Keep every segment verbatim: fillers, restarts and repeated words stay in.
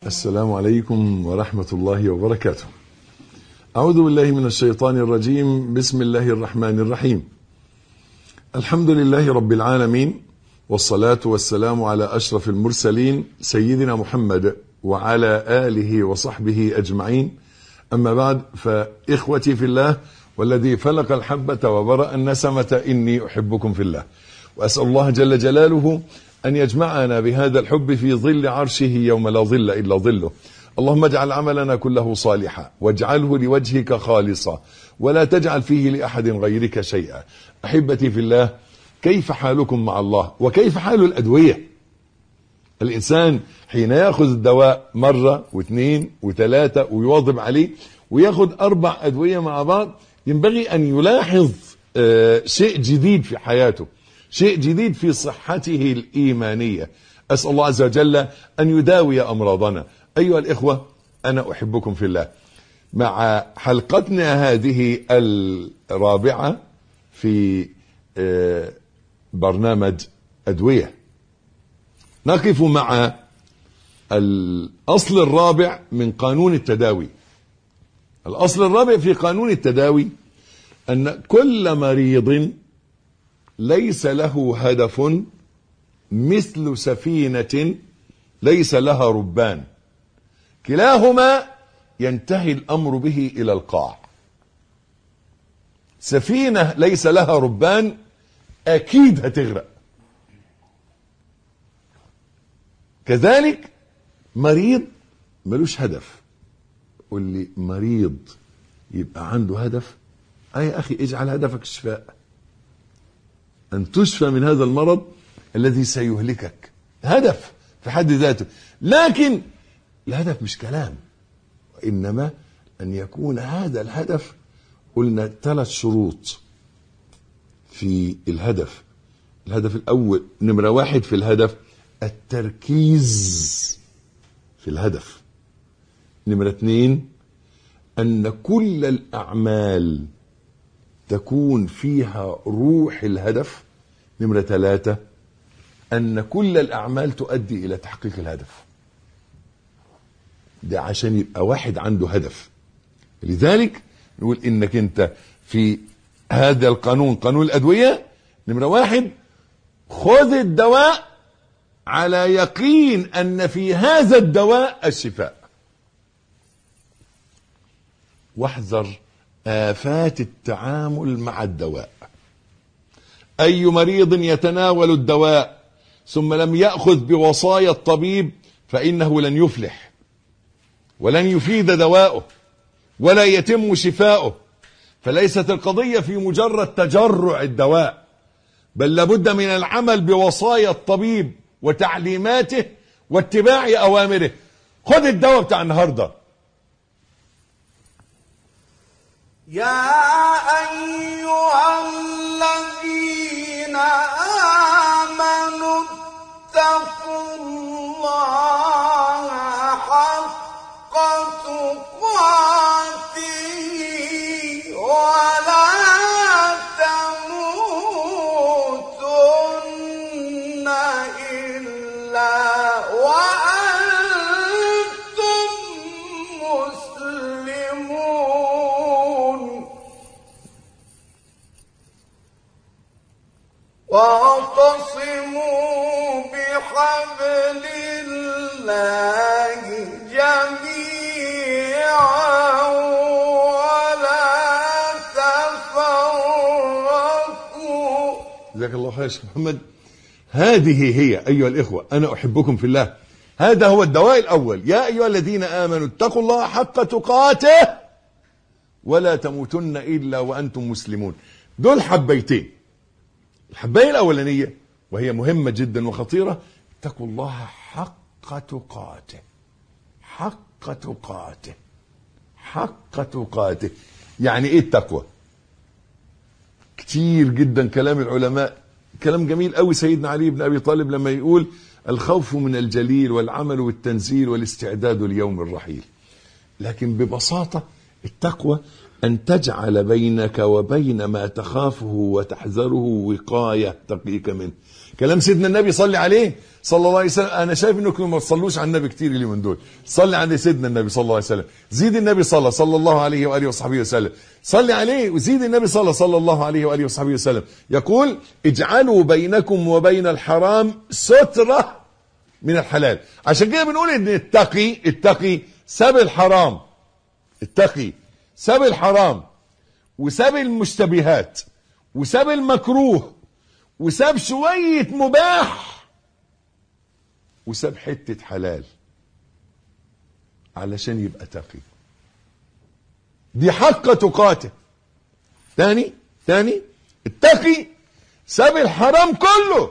السلام عليكم ورحمة الله وبركاته. أعوذ بالله من الشيطان الرجيم. بسم الله الرحمن الرحيم. الحمد لله رب العالمين، والصلاة والسلام على أشرف المرسلين سيدنا محمد وعلى آله وصحبه أجمعين. أما بعد، فإخوتي في الله والذي فلق الحبة وبرأ النسمة إني أحبكم في الله، وأسأل الله جل جلاله أن يجمعنا بهذا الحب في ظل عرشه يوم لا ظل إلا ظله. اللهم اجعل عملنا كله صالحا واجعله لوجهك خالصا ولا تجعل فيه لأحد غيرك شيئا. أحبتي في الله، كيف حالكم مع الله؟ وكيف حال الأدوية؟ الإنسان حين يأخذ الدواء مرة واثنين وثلاثة ويواظب عليه ويأخذ أربع أدوية مع بعض، ينبغي أن يلاحظ شيء جديد في حياته، شيء جديد في صحته الإيمانية. أسأل الله عز وجل أن يداوي أمراضنا. أيها الإخوة، أنا أحبكم في الله. مع حلقتنا هذه الرابعة في برنامج أدوية، نقف مع الأصل الرابع من قانون التداوي. الأصل الرابع في قانون التداوي أن كل مريض ليس له هدف مثل سفينة ليس لها ربان، كلاهما ينتهي الأمر به إلى القاع. سفينة ليس لها ربان أكيد هتغرق. كذلك مريض ملوش هدف. قل لي مريض يبقى عنده هدف؟ أي أخي، اجعل هدفك الشفاء، أن تشفى من هذا المرض الذي سيهلكك. هدف في حد ذاته، لكن الهدف مش كلام، وإنما أن يكون هذا الهدف. قلنا ثلاث شروط في الهدف. الهدف الأول، نمرة واحد في الهدف، التركيز في الهدف. نمرة اثنين، أن كل الأعمال تكون فيها روح الهدف. نمرة ثلاثة، أن كل الأعمال تؤدي إلى تحقيق الهدف. ده عشان يبقى واحد عنده هدف. لذلك نقول إنك أنت في هذا القانون، قانون الأدوية، نمرة واحد، خذ الدواء على يقين أن في هذا الدواء الشفاء، واحذر آفات التعامل مع الدواء. أي مريض يتناول الدواء ثم لم يأخذ بوصايا الطبيب فإنه لن يفلح، ولن يفيد دواؤه، ولا يتم شفاؤه. فليست القضية في مجرد تجرع الدواء، بل لابد من العمل بوصايا الطبيب وتعليماته واتباع أوامره. خذ الدواء بتاع النهارده. يا أيها الذين آمنوا اتقوا الله حق تقاته ولا تموتن إلا وأنتم مسلمون. واعتصموا بحبل الله جميعا ولا تفرقوا. جزاك الله خير يا شيخ محمد. هذه هي أيها الإخوة، أنا أحبكم في الله، هذا هو الدواء الأول. يا أيها الذين آمنوا اتقوا الله حق تقاته ولا تموتن إلا وأنتم مسلمون. دول حبيتين. الحباية الأولانية وهي مهمة جدا وخطيرة، اتقوا الله حق تقاته. حق تقاته، حق تقاته. يعني ايه التقوى؟ كتير جدا كلام العلماء، كلام جميل قوي سيدنا علي بن أبي طالب لما يقول الخوف من الجليل والعمل والتنزيل والاستعداد ليوم الرحيل. لكن ببساطة التقوى أن تجعل بينك وبين ما تخافه وتحذره وقاية تقيك منه. كلام سيدنا النبي صلى عليه صلى الله عليه وسلم. أنا شايف أنكم ما تصلوش على النبي كتير اليومين دول. صلي على سيدنا النبي صلى الله عليه وسلم. زيد النبي صلى صلى الله عليه وآله وصحبه وسلم. صلي عليه وزيد النبي صلى صلى الله عليه وآله وصحبه وسلم. يقول اجعلوا بينكم وبين الحرام سترة من الحلال. عشان كده بنقول ان التقي التقي ساب الحرام، التقي ساب الحرام وساب المشتبهات وساب المكروه وساب شوية مباح وساب حتة حلال علشان يبقى تقي. دي حق تقاته. تاني تاني التقي ساب الحرام كله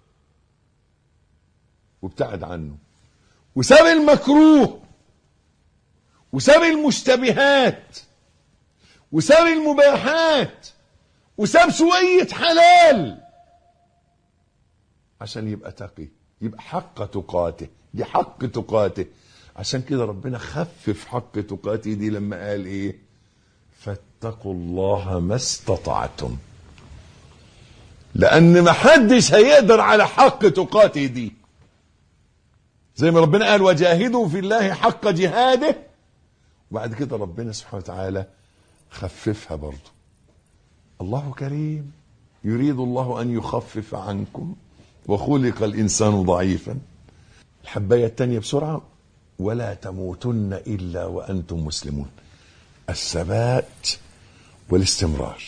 وابتعد عنه، وساب المكروه وساب المشتبهات وساب المباحات وساب شوية حلال عشان يبقى تقي، يبقى حق تقاته. دي حق تقاته. عشان كده ربنا خفف حق تقاته دي لما قال ايه؟ فاتقوا الله ما استطعتم. لان ما حدش هيقدر على حق تقاته دي. زي ما ربنا قال وجاهدوا في الله حق جهاده، وبعد كده ربنا سبحانه وتعالى خففها برضه. الله كريم يريد الله أن يخفف عنكم وخلق الإنسان ضعيفا. الحباية الثانية بسرعة، ولا تموتن إلا وأنتم مسلمون. الثبات والاستمرار.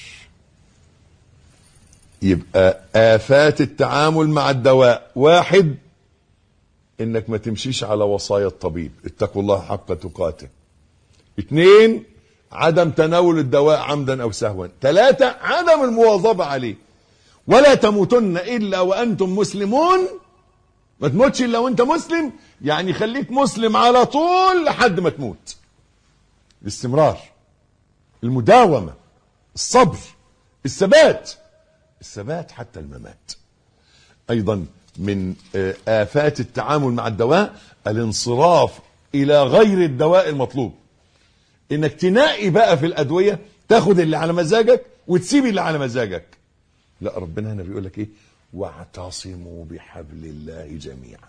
يبقى آفات التعامل مع الدواء: واحد، إنك ما تمشيش على وصايا الطبيب، اتقوا الله حق تقاته. اثنين، عدم تناول الدواء عمدا أو سهوا. ثلاثة، عدم المواظبة عليه. ولا تموتن إلا وأنتم مسلمون. ما تموتش إلا وأنت مسلم، يعني خليك مسلم على طول لحد ما تموت. الاستمرار، المداومة، الصبر، الثبات، الثبات حتى الممات. أيضا من آفات التعامل مع الدواء الانصراف إلى غير الدواء المطلوب. إنك تنقي بقى في الأدوية، تاخد اللي على مزاجك وتسيب اللي على مزاجك. لا، ربنا هنا بيقول لك إيه؟ واعتصموا بحبل الله جميعا.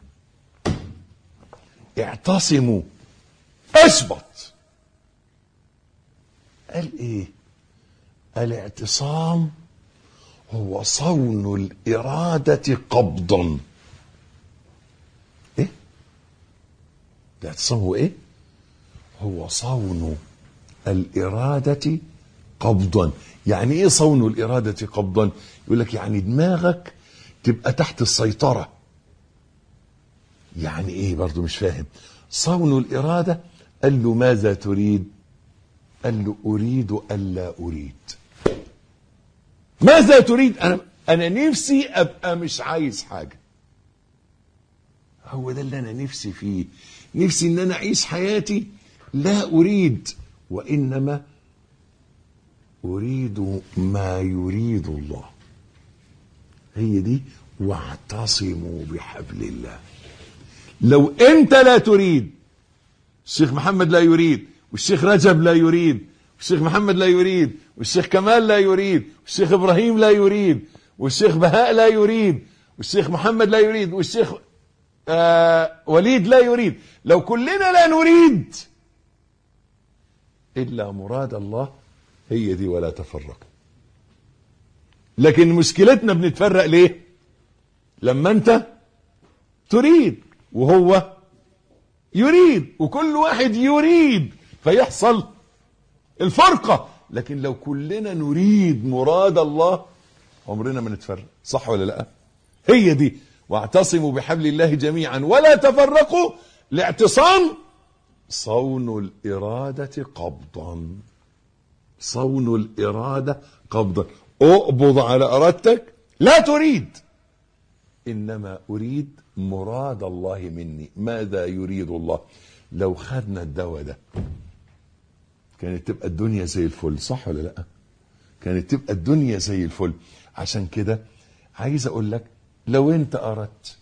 اعتصموا، اثبت. قال إيه؟ الاعتصام هو صون الإرادة قبضا. إيه؟ الاعتصام هو إيه؟ هو صون الإرادة قبضا. يعني إيه صون الإرادة قبضا؟ يقول لك يعني دماغك تبقى تحت السيطرة. يعني إيه؟ برضو مش فاهم. صون الإرادة، قال له ماذا تريد؟ قال له أريد ألا أريد. ماذا تريد؟ أنا أنا نفسي أبقى مش عايز حاجة. هو ده اللي أنا نفسي فيه. نفسي إن أنا أعيش حياتي لا أريد، وإنما أريد ما يريد الله. هي دي واعتصموا بحبل الله. لو أنت لا تريد، الشيخ محمد لا يريد، والشيخ رجب لا يريد، والشيخ محمد لا يريد، والشيخ كمال لا يريد، والشيخ إبراهيم لا يريد، والشيخ بهاء لا يريد، والشيخ محمد لا يريد، والشيخ آه وليد لا يريد. لو كلنا لا نريد إلا مراد الله، هي دي ولا تفرق. لكن مشكلتنا بنتفرق ليه؟ لما أنت تريد وهو يريد، وكل واحد يريد، فيحصل الفرقة. لكن لو كلنا نريد مراد الله عمرنا ما نتفرق. صح ولا لا؟ هي دي واعتصموا بحبل الله جميعا ولا تفرقوا. الاعتصام صون الإرادة قبضا. صون الإرادة قبضا. اقبض على إرادتك، لا تريد، إنما أريد مراد الله مني. ماذا يريد الله؟ لو خدنا الدواء ده كانت تبقى الدنيا زي الفل. صح ولا لا؟ كانت تبقى الدنيا زي الفل. عشان كده عايز أقول لك، لو أنت أردت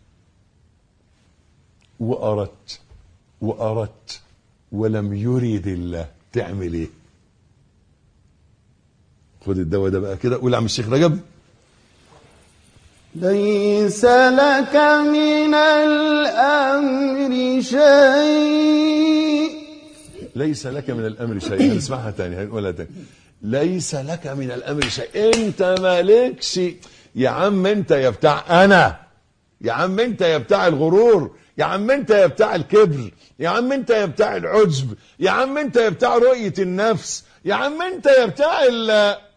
وأردت وأردت ولم يريد الله، تعمل إيه؟ خد الدواء ده بقى كده. قول يا عم الشيخ رجب. ليس لك من الأمر شيء. ليس لك من الأمر شيء. هنسمعها تاني، هنقولها تاني. ليس لك من الأمر شيء. انت مالكش يا عم، انت يا بتاع انا، يا عم انت يا بتاع الغرور، يا عم انت يا بتاع الكبر، يا عم انت يا بتاع العجب، يا عم انت يا بتاع رؤية النفس، يا عم انت يا بتاع ال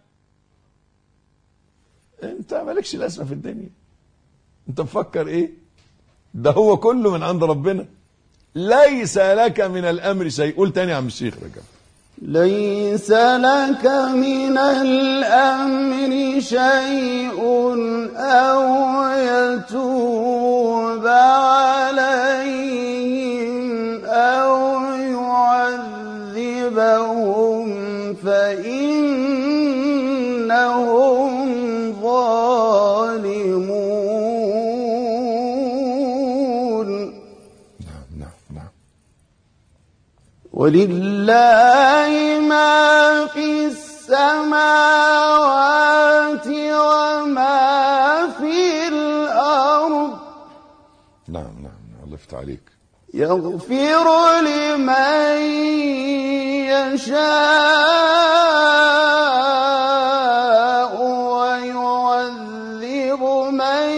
انت مالكش لازمة في الدنيا. انت مفكر ايه؟ ده هو كله من عند ربنا. ليس لك من الامر شيء. قول تاني يا عم الشيخ رجب. ليس لك من الأمر شيء أو يتوب عليهم أو يعذبهم فإنهم ظالمون. نعم نعم نعم. ولله ما في السماوات وما في الأرض. نعم نعم. الله يفتح عليك. يغفر لمن يشاء ويعذب من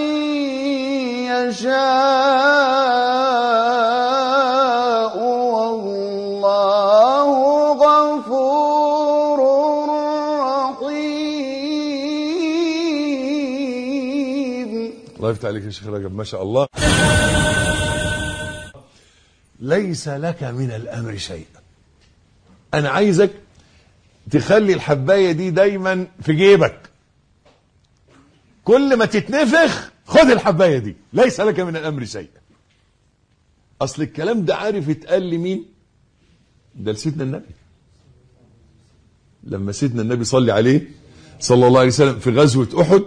يشاء والله غفور رحيم. الله يفتح عليك يا شيخ رجب، ما شاء الله. ليس لك من الامر شيء. انا عايزك تخلي الحبايه دي دايما في جيبك، كل ما تتنفخ خد الحبايه دي. ليس لك من الامر شيء. اصل الكلام ده عارف يتقال لمين؟ ده لسيدنا النبي. لما سيدنا النبي صلى عليه صلى الله عليه وسلم في غزوه احد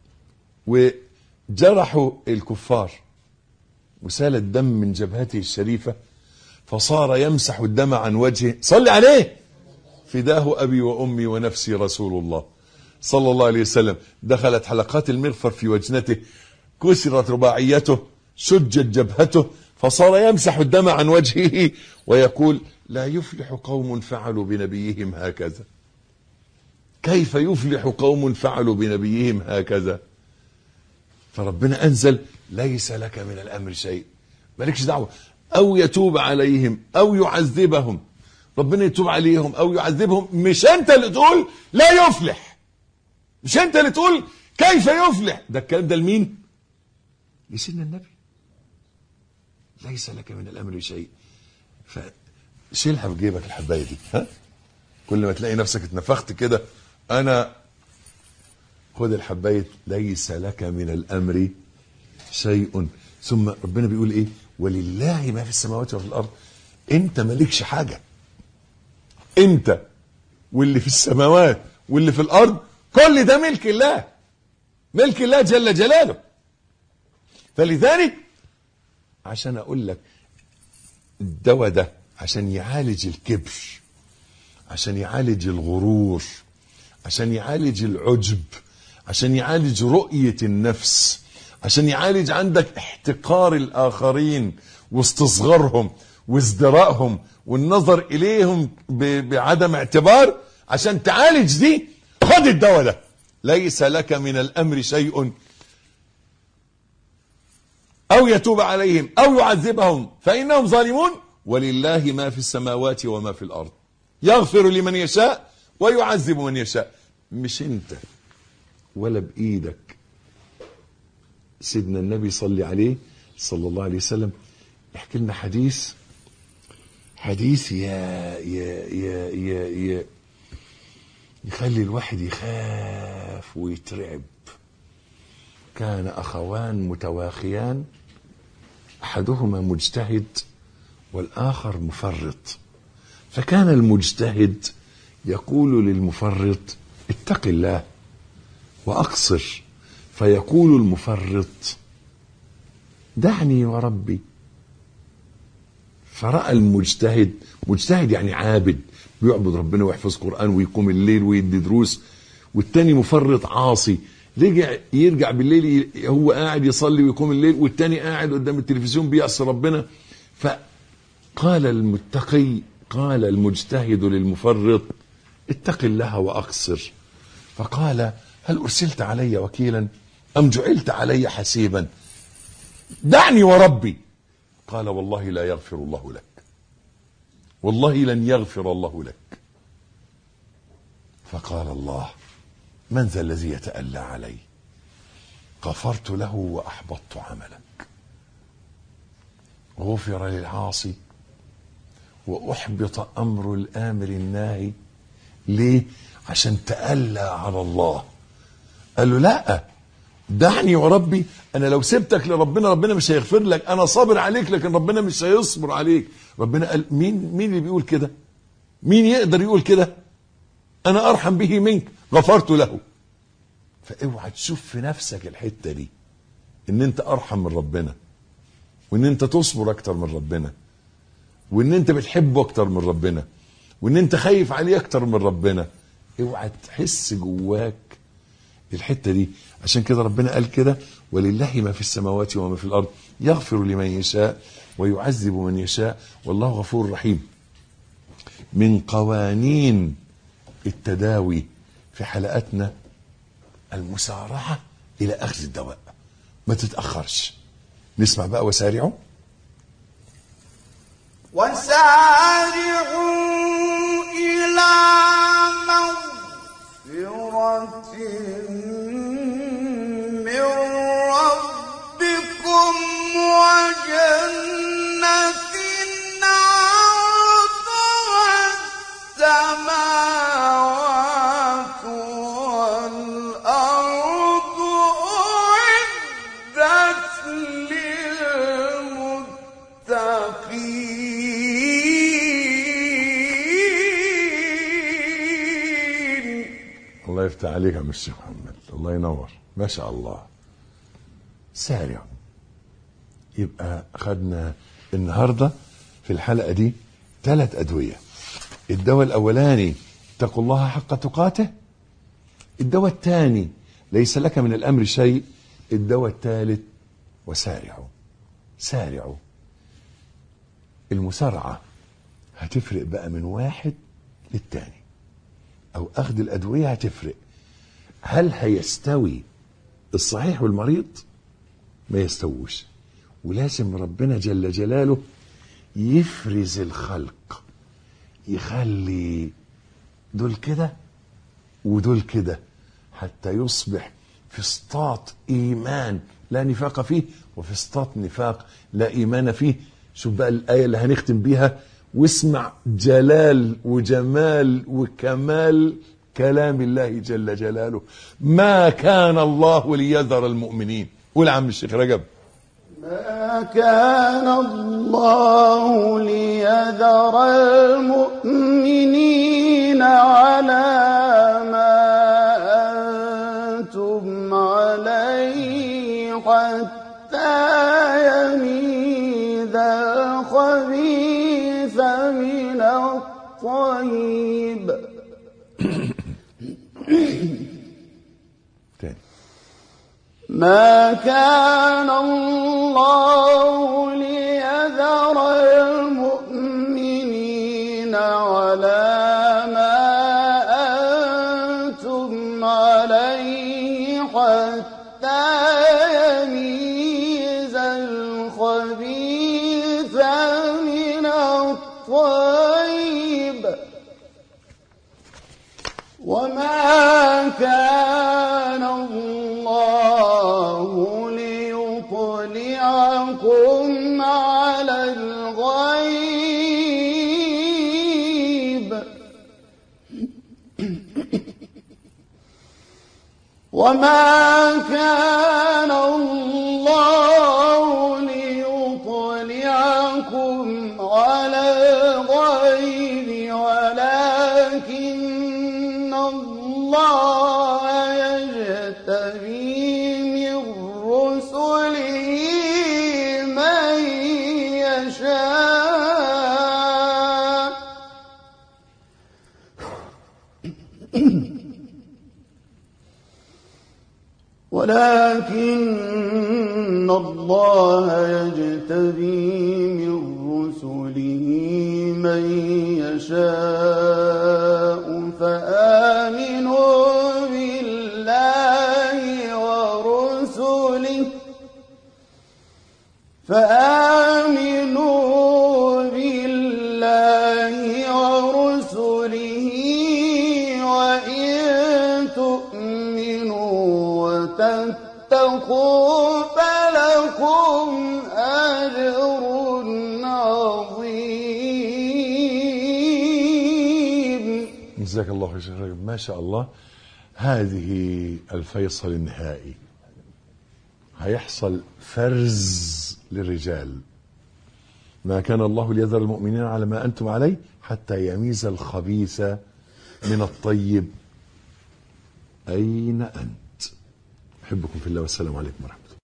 وجرحوا الكفار وسال الدم من جبهته الشريفة فصار يمسح الدم عن وجهه. صل عليه. فداه أبي وأمي ونفسي رسول الله صلى الله عليه وسلم. دخلت حلقات المغفر في وجنته، كسرت رباعيته، شجت جبهته، فصار يمسح الدم عن وجهه ويقول: لا يفلح قوم فعلوا بنبيهم هكذا. كيف يفلح قوم فعلوا بنبيهم هكذا؟ فربنا أنزل: ليس لك من الأمر شيء. مالكش دعوة. أو يتوب عليهم أو يعذبهم. ربنا يتوب عليهم أو يعذبهم. مش أنت اللي تقول لا يفلح، مش أنت اللي تقول كيف يفلح. ده الكلام ده لمين؟ لسيدنا النبي. ليس لك من الأمر شيء. فشيلها في جيبك الحباية دي. ها؟ كل ما تلاقي نفسك اتنفخت كده، أنا خد الحباية. ليس لك من الأمر شيء. ثم ربنا بيقول إيه؟ ولله ما في السماوات وفي الأرض. أنت مالكش حاجة. أنت واللي في السماوات واللي في الأرض كل ده ملك الله، ملك الله جل جلاله. فلذلك عشان أقول لك الدواء ده عشان يعالج الكبر، عشان يعالج الغرور، عشان يعالج العجب، عشان يعالج رؤية النفس، عشان يعالج عندك احتقار الآخرين واستصغارهم وازدراءهم والنظر إليهم بعدم اعتبار. عشان تعالج دي خد الدواء ده. ليس لك من الأمر شيء أو يتوب عليهم أو يعذبهم فإنهم ظالمون. ولله ما في السماوات وما في الأرض. يغفر لمن يشاء ويعذب من يشاء. مش انت ولا بإيدك. سيدنا النبي صلى عليه صلى الله عليه وسلم يحكي لنا حديث حديث يا يا يا يا, يا يخلي الواحد يخاف ويترعب. كان أخوان متواخيان، أحدهما مجتهد والآخر مفرط. فكان المجتهد يقول للمفرط: اتق الله وأقصر. فيقول المفرط: دعني وربي. فرأى المجتهد، مجتهد يعني عابد، بيعبد ربنا ويحفظ قرآن ويقوم الليل ويدي دروس والتاني مفرط عاصي، رجع يرجع بالليل هو قاعد يصلي ويقوم الليل، والتاني قاعد قدام التلفزيون بيعصي ربنا. فقال المتقي، قال المجتهد للمفرط: اتق الله واقصر. فقال: هل ارسلت علي وكيلا ام جعلت علي حسيبا؟ دعني وربي. قال: والله لا يغفر الله لك، والله لن يغفر الله لك. فقال الله: من ذا الذي يتألى علي؟ غفرت له وأحبطت عملك. غفر للعاصي وأحبط أمر الآمر الناهي. ليه؟ عشان تألى على الله. قال له: لا، دعني وربي، أنا لو سبتك لربنا ربنا مش هيغفر لك، أنا صابر عليك لكن ربنا مش هيصبر عليك. ربنا قال: مين مين اللي بيقول كده؟ مين يقدر يقول كده؟ أنا أرحم به منك، غفرت له. فاوعى تشوف في نفسك الحتة دي ان انت ارحم من ربنا، وان انت تصبر اكتر من ربنا، وان انت بتحبه اكتر من ربنا، وان انت خايف عليه اكتر من ربنا. اوعى تحس جواك الحتة دي. عشان كده ربنا قال كده: ولله ما في السماوات وما في الارض يغفر لمن يشاء ويعذب من يشاء والله غفور رحيم. من قوانين التداوي في حلقاتنا المسارعة إلى أخذ الدواء، ما تتأخرش. نسمع بقى: وسارعوا وسارعوا إلى مغفرة من ربكم وجنة عرضها السماوات والأرض أعدت للمتقين. الله يفتح عليك يا عم الشيخ محمد، الله ينور، ما شاء الله. سارع. يبقى خدنا النهارده في الحلقه دي ثلاث ادويه. الدواء الاولاني: اتقوا الله حق تقاته. الدواء الثاني: ليس لك من الامر شيء. الدواء الثالث: وسارعوا. سارعوا. المسارعه هتفرق بقى من واحد للتاني، او اخذ الادويه هتفرق. هل هيستوي الصحيح والمريض؟ ما يستووش. ولازم ربنا جل جلاله يفرز الخلق، يخلي دول كده ودول كده، حتى يصبح فسطاط ايمان لا نفاق فيه، وفسطاط نفاق لا ايمان فيه. شوف بقى الايه اللي هنختم بيها، واسمع جلال وجمال وكمال كلام الله جل جلاله: ما كان الله ليذر المؤمنين. قول يا عم الشيخ رجب: ما كان الله ليذر المؤمنين على ما أنتم عليه حتى يميز الخبيث من الطيب. ما كان الله ليذر المؤمنين على ما أنتم عليه حتى يميز الخبيث من الطيب. وما كان الله ليطلعكم على الغيب وما كان الله ليطلعكم على الغيب ولكن الله يجتبي من رسله من يشاء ولكن الله يجتبي من رسله من يشاء فآمنوا بالله ورسله فآمنوا بالله ورسله وإن تؤمنوا وتتقوا فلكم أجر عظيم. جزاك الله خير شيخ راغب، ما شاء الله. هذه الفيصل النهائي، هيحصل فرز للرجال. ما كان الله ليذر المؤمنين على ما أنتم عليه حتى يميز الخبيث من الطيب. أين أنت؟ أحبكم في الله والسلام عليكم ورحمة الله.